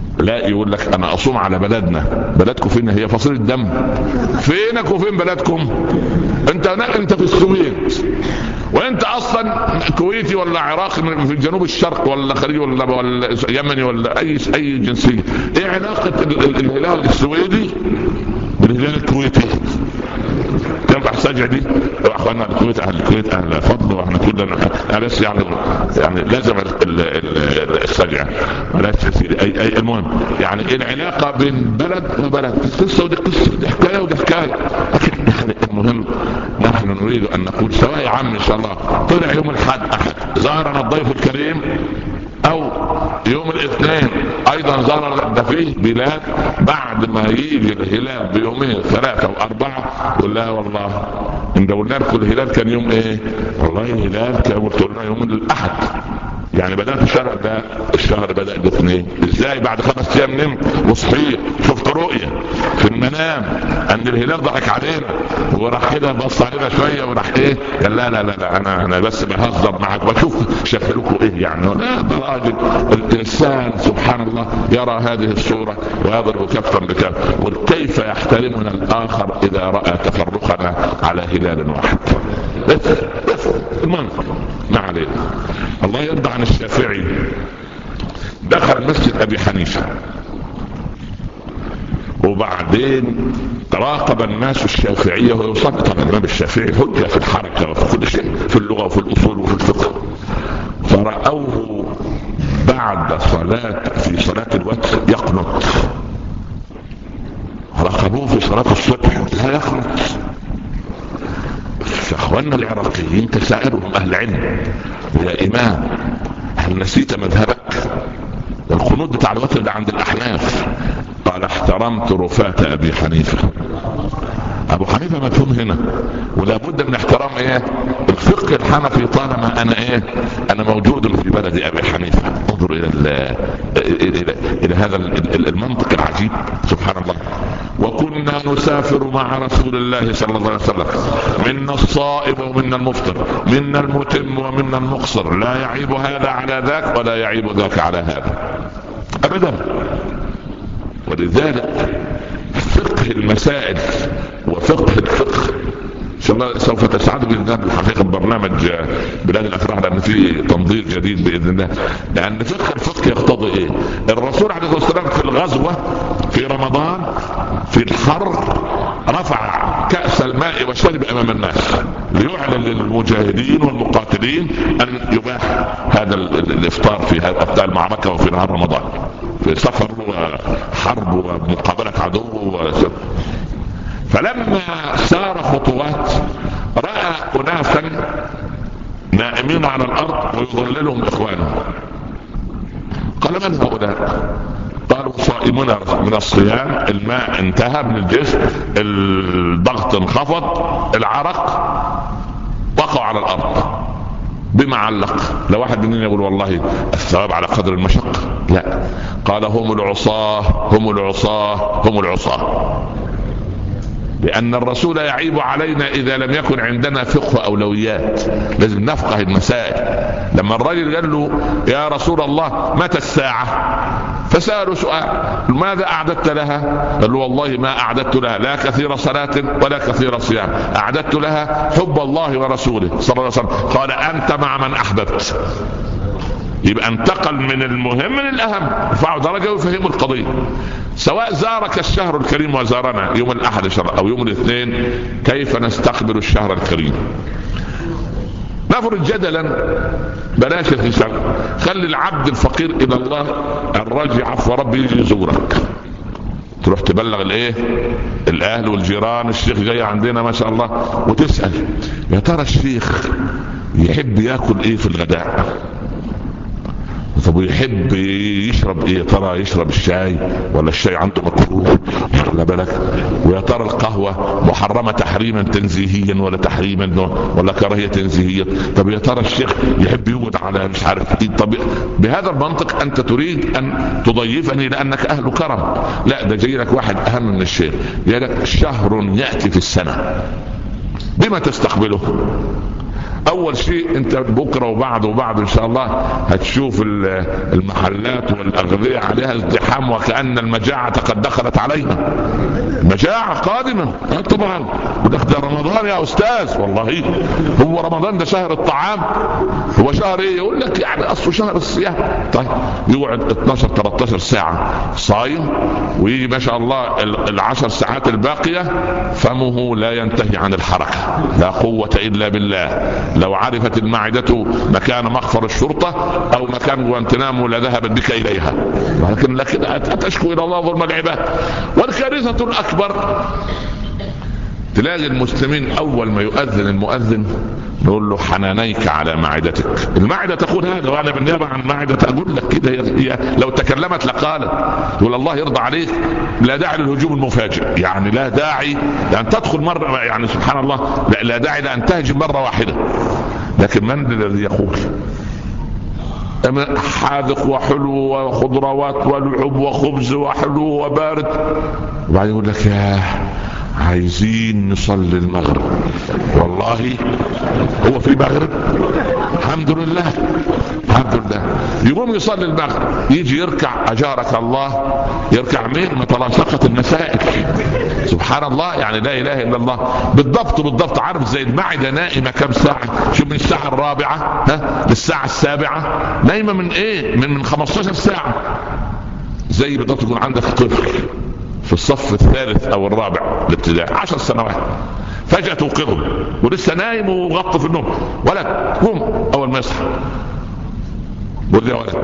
لا يقول لك انا اصوم على بلدنا. بلدكم فين؟ هي فصيلة دم. فينك وفين بلدكم؟ انت انت في السويد، وانت اصلا كويتي ولا عراقي في جنوب الشرق ولا خليجي ولا ولا يمني ولا اي اي جنسيه. ايه علاقه الهلال السويدي بالهلال الكويتي؟ تنفع السجع دي؟ اخواننا الكويت اهل الكويت اهل فضل، واحنا كلنا بس يعني يعني لازم السجع بلاش تسير اي اي. المهم يعني العلاقه بين بلد وبلد قصه ودي قصه، دي حكايه ودي حكايه. لكن يعني المهم نحن نريد ان نقول سواء يا عم ان شاء الله طلع يوم الاحد احد زارنا الضيف الكريم، او يوم الاثنين ايضا زارنا، ده فيه بلاد بعد ما يجي الهلال بيومين ثلاثه واربعه يقول لا والله ان قلنا لكم الهلال كان يوم ايه؟ والله الهلال كان قلت لنا يوم الاحد. يعني بدأت الشهر ده الشهر بدأ باثنين. ازاي؟ بعد خمس ايام نمت وصحيت شفت رؤية في المنام ان الهلال ضحك علينا وراح كده بص علينا شوية وراح ايه؟ قال لا لا لا, لا انا انا بس بهزر معك بشوف شكلكم ايه يعني. لا ده راجل الانسان سبحان الله يرى هذه الصورة ويضرب كفا بكف. وكيف يحترمنا الاخر اذا رأى تفرقنا على هلال واحد. بس بس المنطق ما علينا. الله يرضى عن الشافعي. دخل مسجد ابي حنيفه وبعدين راقب الناس الشافعيه ويصلي. طبعا الامام الشافعي حجه في الحركه وفي كل شيء، في اللغه وفي الاصول وفي الفقه. فرأوه بعد صلاه في صلاه الوتر يقنط. راقبوه في صلاه الصبح لا يقنط. اخواننا العراقيين تساءلهم اهل علم يا امام هل نسيت مذهبك؟ القنوت بتاع الوتر ده عند الاحناف. قال احترمت رفاة ابي حنيفه. ابو حنيفه مفهوم هنا، ولا بد من احترام ايه؟ الفقه الحنفي طالما انا ايه؟ انا موجود في بلد ابي حنيفه. انظر الى الى, إلى, إلى هذا المنطق العجيب سبحان الله. وكنا نسافر مع رسول الله صلى الله عليه وسلم، منا الصائم ومنا المفطر، منا المتم ومنا المقصر، لا يعيب هذا على ذاك ولا يعيب ذاك على هذا ابدا. ولذلك فقه المسائل وفقه الفقه ان شاء الله سوف تسعد باذن الله بالحقيقه برنامج بلاد الافراح، لان في تنظير جديد باذن الله. لان فقه الفقه يقتضي ايه؟ الرسول عليه الصلاه والسلام في الغزوه في رمضان في الحر رفع كأس الماء وشرب امام الناس ليعلن للمجاهدين والمقاتلين ان يباح هذا الافطار في هذا افطار المعركه وفي نهار رمضان، في سفر وحرب ومقابله عدو. فلما سار خطوات رأى أناسا نائمين على الأرض ويظللهم إخوانهم. قال من هؤلاء؟ قالوا صائمون من الصيام، الماء انتهى من الجسم، الضغط انخفض، العرق وقع على الأرض. بما علق؟ لو واحد مننا يقول والله الثواب على قدر المشقة، لا. قال هم العصاة هم العصاة هم العصاة. لأن الرسول يعيب علينا إذا لم يكن عندنا فقه أولويات. لازم نفقه المسائل. لما الرجل قال له يا رسول الله متى الساعة؟ فسأله سؤال ماذا أعددت لها؟ قال له والله ما أعددت لها لا كثير صلاة ولا كثير صيام، أعددت لها حب الله ورسوله صلى الله عليه وسلم. قال أنت مع من أحببت. يبقى انتقل من المهم للأهم، رفعوا درجة وفهموا القضية. سواء زارك الشهر الكريم وزارنا يوم الأحد أو يوم الاثنين، كيف نستقبل الشهر الكريم؟ نفرض جدلا بلاش الحساب، خلي العبد الفقير إلى الله الراجي عفو ربي يجي يزورك، تروح تبلغ الايه الاهل والجيران الشيخ جاي عندنا ما شاء الله، وتسأل يا ترى الشيخ يحب ياكل ايه في الغداء؟ طب ويحب يشرب ايه؟ ترى يشرب الشاي ولا الشاي عنده مكروه ولا بالك؟ ويا ترى القهوة محرمة تحريما تنزيهيا ولا تحريما ولا كراهية تنزيهيا؟ طب يا ترى الشيخ يحب يوجد على مش عارف ايه؟ طب بهذا المنطق انت تريد ان تضيفني لانك اهل كرم. لا، ده جاي لك واحد اهم من الشيخ، جاي لك شهر يأتي في السنة، بما تستقبله؟ اول شيء انت بكره وبعد وبعد ان شاء الله هتشوف المحلات والاغذيه عليها ازدحام وكأن المجاعه قد دخلت علينا. مجاعه قادمه طبعا. ده رمضان يا استاذ، والله هو رمضان ده شهر الطعام؟ هو شهر ايه؟ يقول لك يعني اصله شهر الصيام. طيب يقعد اتناشر تلتاشر ساعه صايم، ويجي ما شاء الله العشر ساعات الباقيه فمه لا ينتهي عن الحركه. لا قوه الا بالله. لو عرفت المعدة مكان مخفر الشرطة أو مكان جوانتنامو لذهبت بك إليها. لكن لكن أتشكو إلى الله ظلم العباد. والكارثة الأكبر تلاقي المسلمين أول ما يؤذن المؤذن نقول له حنانيك على معدتك. المعدة تقول هذا، وأنا بالنيابة عن معدة أقول لك كده، هي لو تكلمت لقالت. تقول الله يرضى عليك، لا داعي للهجوم المفاجئ، يعني لا داعي لأن تدخل مرة، يعني سبحان الله لا, لا داعي لأن تهجم مرة واحدة. لكن من الذي يقول حاذق وحلو وخضروات ولعب وخبز وحلو وبارد، وبعدين يقول لك يا عايزين نصلي المغرب. والله هو في المغرب؟ الحمد لله الحمد لله. يقوم يصلي المغرب، يجي يركع أجارك الله، يركع مين؟ ما تلاصقت المسائل. سبحان الله، يعني لا إله إلا الله. بالضبط بالضبط. عارف زي المعدة نائمة كم ساعة؟ شو من الساعة الرابعة ها للساعة السابعة نايمة من إيه؟ من من خمستاشر ساعة. زي بالضبط يكون عندك طفل في الصف الثالث او الرابع الابتدائي عشر سنوات، فجأة توقظه ولسه نايم وغطى في النوم. ولد قوم. اول ما يصحى قول يا ولد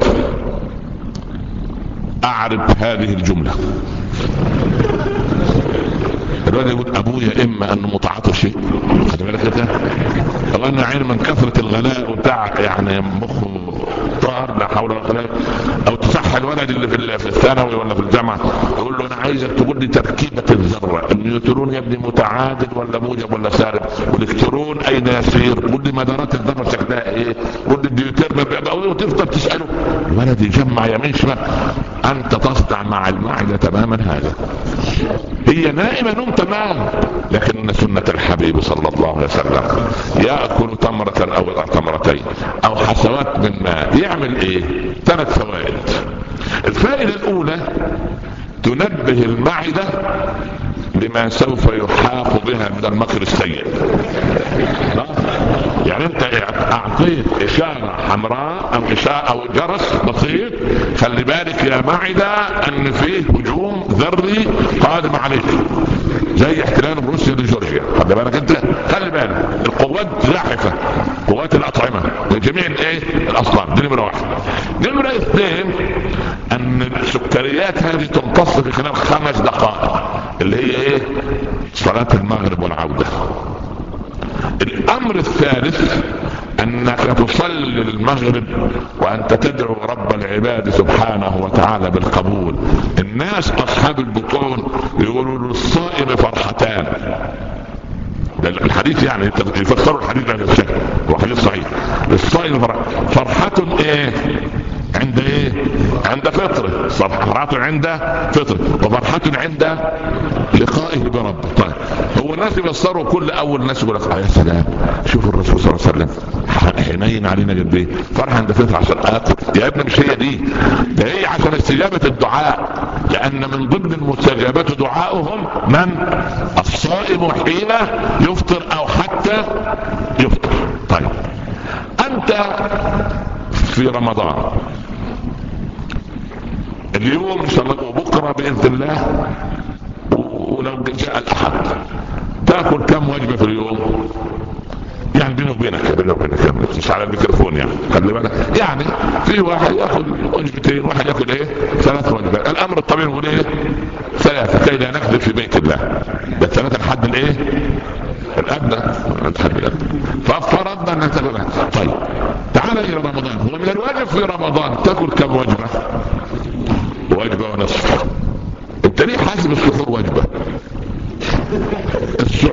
اعرف هذه الجملة. الولد يقول ابويا اما انه متعاطش، خد بالك كده، او انه عين من كثرة الغلاء وبتاع يعني مخه طار لا حول ولا قوة، او تصح الولد اللي في الثانوي ولا في الجامعة يقول له انا عايزك تقول لي تركيبة الذرة، النيوترون يا ابني متعادل ولا موجب ولا سالب، والالكترون اين يسير، قول لي مدارات الذرة شكلها ايه، قول لي الديوتيرم، وتفضل تسأله. الولد يجمع يمين شمال. انت تصنع مع المعدة تماما هذا. هي نائمة نوم تمام، لكن سنة الحبيب صلى الله عليه وسلم يأكل تمرة او تمرتين او حسوات من ماء. يعمل ايه؟ ثلاث فوائد. الفائدة الاولى تنبه المعدة لما سوف يحاط بها من المكر السيء. يعني انت اعطيت اشارة حمراء او اشارة او جرس بسيط، خلي بالك يا معدة ان فيه هجوم ذري قادم عليك، زي احتلال روسيا لجورجيا. خلي بالك انت، خلي بالك القوات زاحفة، قوات الاطعمة لجميع الايه الاصناف. دي نمرة واحد. نمرة اثنين ان السكريات هذه تمتص في خلال خمس دقائق، اللي هي ايه؟ صلاة المغرب والعودة. الامر الثالث انك تصلي المغرب وانت تدعو رب العباد سبحانه وتعالى بالقبول. الناس اصحاب البطون يقولوا للصائم فرحتان. الحديث يعني يفسروا الحديث بهذا الشكل، هو حديث صحيح. للصائم فرح. فرحة ايه؟ عند ايه؟ عند فطره. فرحة عند فطره، وفرحة عند لقائه برب. طيب هو الناس يفسروا كل اول ناس يقول لك يا سلام شوف الرسول صلى الله عليه وسلم حنين علينا قد ايه، فرحة عند فطره عشان اكل. يا ابني مش هي دي، ده هي عشان استجابة الدعاء، لان من ضمن المستجابات دعاؤهم من؟ الصائم حين يفطر او حتى يفطر. طيب انت في رمضان اليوم ان شاء الله وبكره باذن الله، ولو جاء الاحد تاكل كم وجبه في اليوم؟ يعني بيني وبينك بيني وبينك مش على الميكروفون، يعني خلي بالك، يعني في واحد ياخذ وجبتين، واحد ياخذ ايه؟ ثلاث وجبات. الامر الطبيعي نقول ايه؟ ثلاثه كي لا نكذب في بيت الله. ده ثلاثه لحد الايه؟ الادنى لحد الادنى. ففرضنا ان ثلاثه. طيب تعال الى رمضان، هو من الواجب في رمضان تاكل كم وجبه؟ وجبه ونصف. انت ليه حاسب السحور وجبه؟ السحور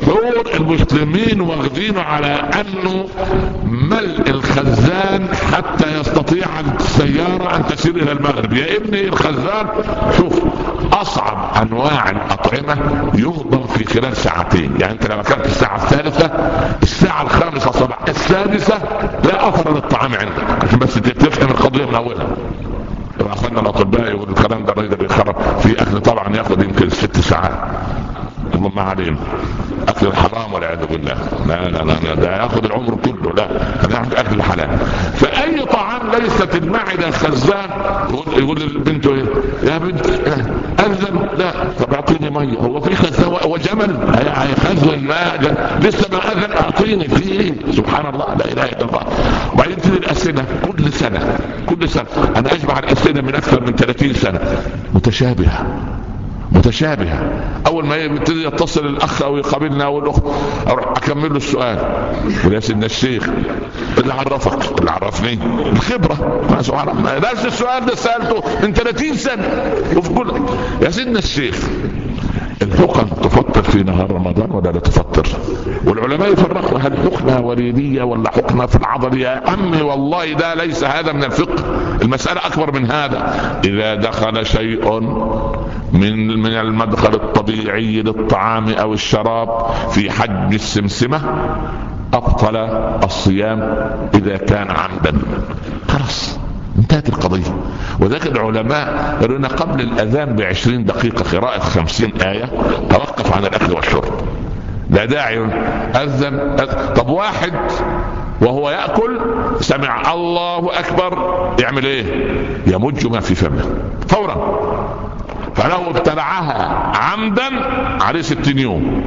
السحور المسلمين واخدينه على انه ملء الخزان حتى يستطيع السيارة ان تسير الى المغرب. يا ابني الخزان شوف اصعب انواع الاطعمة يهضم في خلال ساعتين. يعني انت لما كانت الساعة الثالثة الساعة الخامسة صباح السادسة لا اثر للطعام عندك، عشان بس تفهم القضية من اولها. اخواننا الاطباء يقول الكلام ده الراجل بيخرب في اكل طبعا ياخد يمكن ست ساعات، ما علينا اكل الحرام والعياذ بالله. لا لا لا ده ياخذ العمر كله. لا هنعمل اكل الحلال. فاي طعام ليست المعده خزان يقول لبنته ايه يا بنت اذن لا طب اعطيني ميه. هو في خزان وجمل هيخزن الماء لسه ما اذن اعطيني فيه. سبحان الله لا اله الا الله. وبعدين تجي الاسئله كل سنه كل سنه انا اجمع الاسئله من اكثر من ثلاثين سنه متشابهه متشابهة. اول ما يبتدي يتصل الاخ او يقابلنا او الاخت اروح اكمل له السؤال ويا سيدنا الشيخ اللي عرفك اللي عرفني الخبرة. ما سبحان الله نفس السؤال ده سألته من ثلاثين سنة وفي كل يا سيدنا الشيخ الحقن تفطر في نهار رمضان ولا لا تفطر؟ والعلماء يفرقوا هل حقنة وريدية ولا حقنة في العضل. يا عمي والله ده ليس هذا من الفقه. المسألة اكبر من هذا. اذا دخل شيء من من المدخل الطبيعي للطعام او الشراب في حجم السمسمة ابطل الصيام اذا كان عمدا. خلاص انتهت القضية. وذلك العلماء قالوا قبل الاذان بعشرين دقيقة قراءة خمسين آية توقف عن الاكل والشرب. لا داعي اذن. طب واحد وهو يأكل سمع الله اكبر يعمل ايه؟ يمج ما في فمه فورا. فلو ابتلعها عمدا عليه ستين يوم.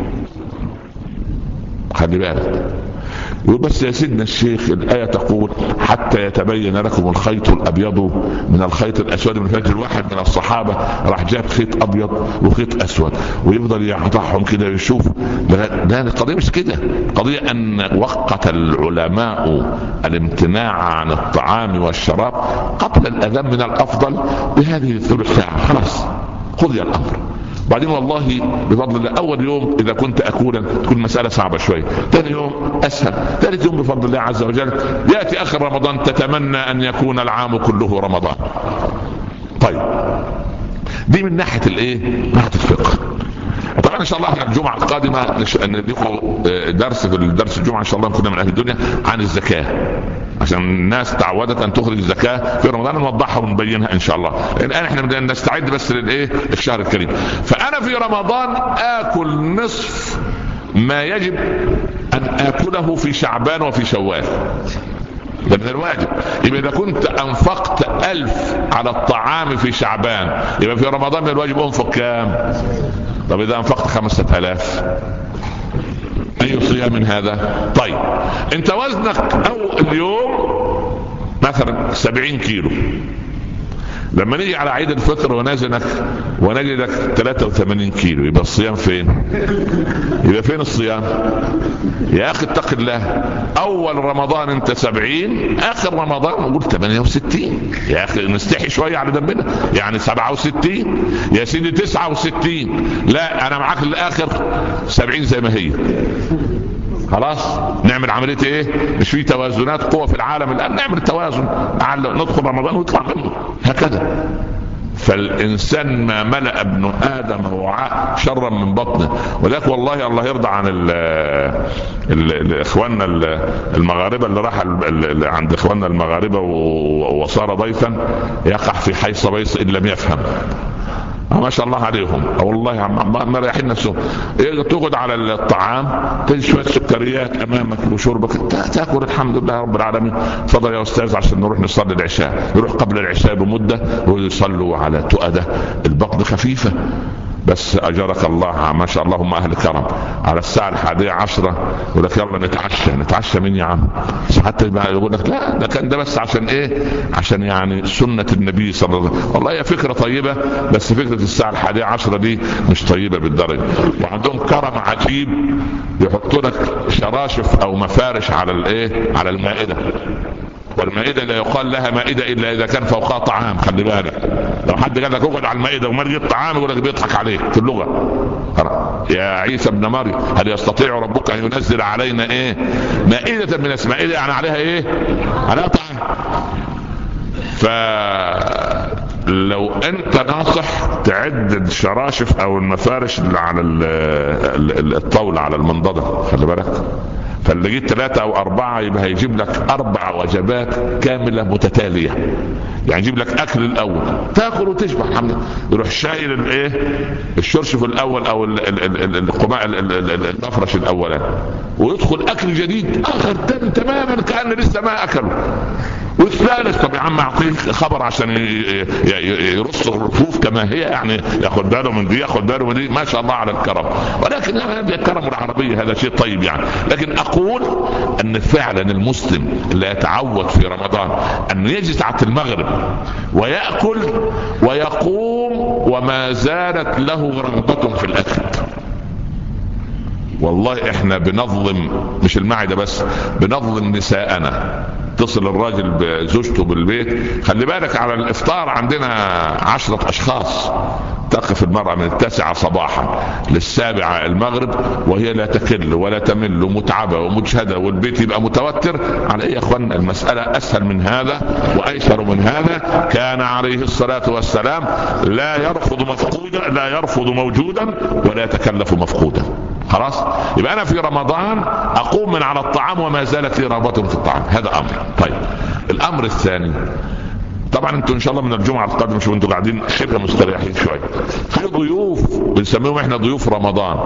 خلي بالك. يقول بس يا سيدنا الشيخ الآية تقول حتى يتبين لكم الخيط الأبيض من الخيط الأسود من الفجر. واحد من الصحابة راح جاب خيط أبيض وخيط أسود ويفضل يقطعهم كده ويشوف. لا القضية مش كده. القضية أن وقت العلماء الامتناع عن الطعام والشراب قبل الأذان من الأفضل بهذه الثلث ساعة. خلاص قضي الأمر. بعدين والله بفضل الله اول يوم اذا كنت اكولا تكون مسألة صعبة شوية، ثاني يوم اسهل، ثالث يوم بفضل الله عز وجل يأتي اخر رمضان تتمنى ان يكون العام كله رمضان. طيب دي من ناحية الايه؟ ناحية الفقه. طبعا ان شاء الله احنا الجمعة القادمة نديكم درس في الدرس الجمعة ان شاء الله كنا من اهل الدنيا عن الزكاة، عشان الناس تعودت ان تخرج الزكاة في رمضان نوضحها ونبينها ان شاء الله. الان احنا بدنا نستعد بس للايه؟ الشهر الكريم. فانا في رمضان اكل نصف ما يجب ان اكله في شعبان وفي شوال. ده من الواجب. يبقى اذا كنت انفقت الف على الطعام في شعبان يبقى في رمضان من الواجب انفق كام؟ طب اذا انفقت خمسة الاف اي صيام من هذا؟ طيب انت وزنك او اليوم مثلا سبعين كيلو، لما نيجي على عيد الفطر ونازلك ونجدك ثلاثة وثمانين كيلو يبقى الصيام فين؟ يبقى فين الصيام؟ يا اخي اتق الله. اول رمضان انت سبعين، اخر رمضان نقول ثمانية وستين. يا اخي نستحي شوية على ذنبنا. يعني سبعة وستين يا سيدي تسعة وستين. لا انا معاك للاخر سبعين زي ما هي. خلاص نعمل عملية ايه؟ مش في توازنات قوة في العالم الان؟ نعمل توازن ندخل رمضان ونطلع منه هكذا. فالإنسان ما ملأ ابن آدم وعاء شرا من بطنه. ولكن والله الله يرضى عن ال ال اخواننا المغاربة اللي راح عند اخواننا المغاربة وصار ضيفا يقع في حي صبيص ان لم يفهم. ما شاء الله عليهم والله ما رايحين نفسهم. تقعد على الطعام تجد شويه سكريات امامك وشربك تاكل الحمد لله رب العالمين. تفضل يا استاذ عشان نروح نصلي العشاء. نروح قبل العشاء بمده ويصلوا على تؤده البطن خفيفه. بس اجرك الله ما شاء الله هم اهل كرم. على الساعه الحادية عشرة يقول لك يلا نتعشى. نتعشى مين يا عم؟ حتى يقول لك لا ده كان ده بس عشان ايه؟ عشان يعني سنه النبي صلى الله عليه وسلم. والله هي فكره طيبه بس فكره الساعه الحادية عشرة دي مش طيبه بالدرجه. وعندهم كرم عجيب يحطوا لك شراشف او مفارش على الايه؟ على المائده. والمائدة لا يقال لها مائدة إلا إذا كان فوقها طعام. خلي بالك لو حد قال لك اقعد على المائدة وما لقيت طعام يقول لك بيضحك عليك في اللغة. يا عيسى ابن مريم هل يستطيع ربك ان ينزل علينا ايه مائدة من السماء، يعني عليها ايه عليها طعام. فلو انت ناصح تعد الشراشف او المفارش اللي على الطاولة على المنضدة، خلي بالك، فاللي جيت ثلاثة او اربعة يبقى هيجيب لك اربع وجبات كاملة متتالية. يعني يجيب لك اكل الاول تاكل وتشبع الحمد، يروح شايل الايه الشرشف الاول او القماع المفرش الاولاني ويدخل اكل جديد اخر تماما كأن لسه ما اكله. والثالث طب يا عم اعطيك خبر عشان يرص الرفوف كما هي، يعني ياخد باله من دي ياخد باله من دي، ما شاء الله على الكرم. ولكن هذا الكرم العربي هذا شيء طيب يعني. لكن اقول ان فعلا المسلم اللي يتعود في رمضان ان يجلس ساعة المغرب ويأكل ويقوم وما زالت له رغبة في الاكل. والله احنا بنظلم مش المعدة بس، بنظلم نساءنا. تصل الراجل بزوجته بالبيت، خلي بالك على الافطار عندنا عشرة اشخاص، تقف المرأة من التاسعة صباحا للسابعة المغرب وهي لا تكل ولا تمل ومتعبة ومجهدة والبيت يبقى متوتر. على ايه يا اخوان؟ المسألة اسهل من هذا وايسر من هذا. كان عليه الصلاة والسلام لا يرفض مفقودا، لا يرفض موجودا ولا يتكلف مفقودا. خلاص، يبقى انا في رمضان اقوم من على الطعام وما زالت لي رغبة في الطعام، هذا امر. طيب الامر الثاني، طبعا انتوا ان شاء الله من الجمعة القادمة شو انتوا قاعدين شبه مستريحين شوية، في ضيوف بنسميهم احنا ضيوف رمضان،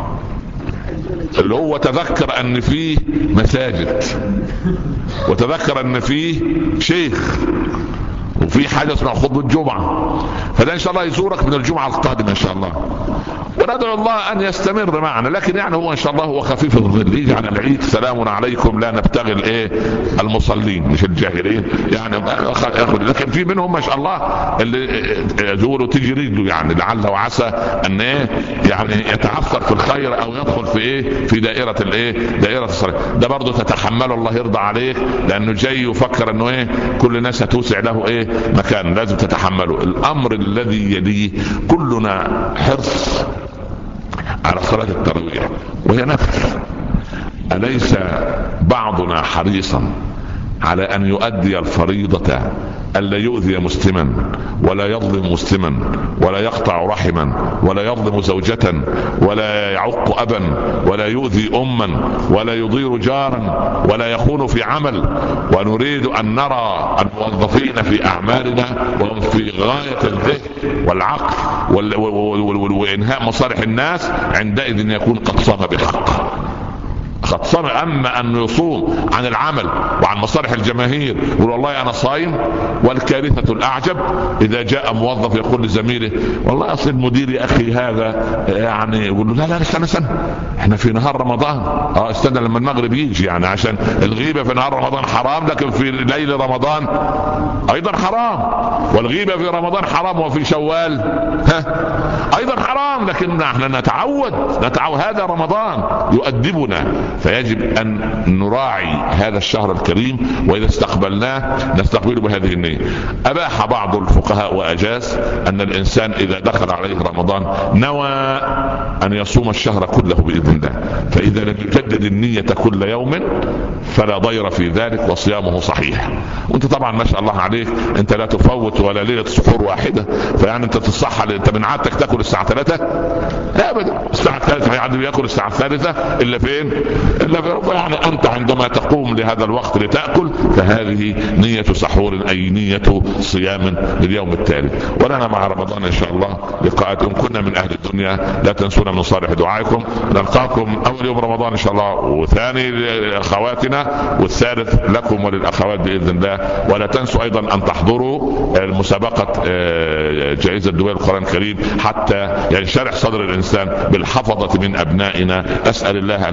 اللي هو تذكر ان فيه مساجد وتذكر ان فيه شيخ وفي حاجة اسمها خطبة الجمعة، فده ان شاء الله يزورك من الجمعة القادمة ان شاء الله، وندعو الله ان يستمر معنا. لكن يعني هو ان شاء الله هو خفيف الظل، يجي على العيد سلام عليكم لا نبتغي الايه المصلين مش الجاهلين يعني. لكن في منهم ما شاء الله اللي يزوروا تيجي رجله يعني لعل وعسى ان ايه يعني يتعثر في الخير او يدخل في ايه في دائرة الايه دائرة الصلاة. ده برضه تتحمله الله يرضى عليك، لانه جاي يفكر انه ايه كل الناس هتوسع له ايه مكان، لازم تتحمله. الامر الذي يليه كلنا حرص على صلاة التراويح وهي نفس. أليس بعضنا حريصا على أن يؤدي الفريضة ألا يؤذي مسلما ولا يظلم مسلما ولا يقطع رحما ولا يظلم زوجة ولا يعق أبا ولا يؤذي أما ولا يضير جارا ولا يخون في عمل، ونريد أن نرى الموظفين في أعمالنا وهم في غاية الذهن والعقل وإنهاء مصالح الناس، عندئذ يكون قد صام بحق قد صام. أما أن يصوم عن العمل وعن مصالح الجماهير يقول والله أنا صايم، والكارثة الأعجب إذا جاء موظف يقول لزميله والله أصل المدير يا أخي هذا يعني، يقول له لا لا استنى استنى احنا في نهار رمضان، اه استنى لما المغرب يجي يعني، عشان الغيبة في نهار رمضان حرام لكن في ليل رمضان أيضا حرام، والغيبة في رمضان حرام وفي شوال ها أيضا حرام. لكن احنا نتعود نتعود هذا رمضان يؤدبنا، فيجب أن نراعي هذا الشهر الكريم، وإذا استقبلناه نستقبله بهذه النية. أباح بعض الفقهاء وأجاز أن الإنسان إذا دخل عليه رمضان نوى أن يصوم الشهر كله بإذن الله، فإذا لم يجدد النية كل يوم فلا ضير في ذلك وصيامه صحيح. وانت طبعا ما شاء الله عليك انت لا تفوت ولا ليلة سحور واحدة، فيعني انت تصحى انت من عادتك تاكل الساعة ثلاثة؟ لا ابدا، الساعة الثالثة في حد بياكل الساعة الثالثة الا فين؟ الا في يعني انت عندما تقوم لهذا الوقت لتأكل فهذه نية سحور اي نية صيام لليوم التالي. ولنا مع رمضان ان شاء الله لقاءات، ان كنا من اهل الدنيا لا تنسونا من صالح دعائكم. نلقاكم اول يوم رمضان ان شاء الله، وثاني لاخواتنا، والثالث لكم وللاخوات باذن الله. ولا تنسوا ايضا ان تحضروا المسابقة جائزة دول القرآن الكريم حتى ينشرح صدر الانسان بالحفظة من ابنائنا. اسال الله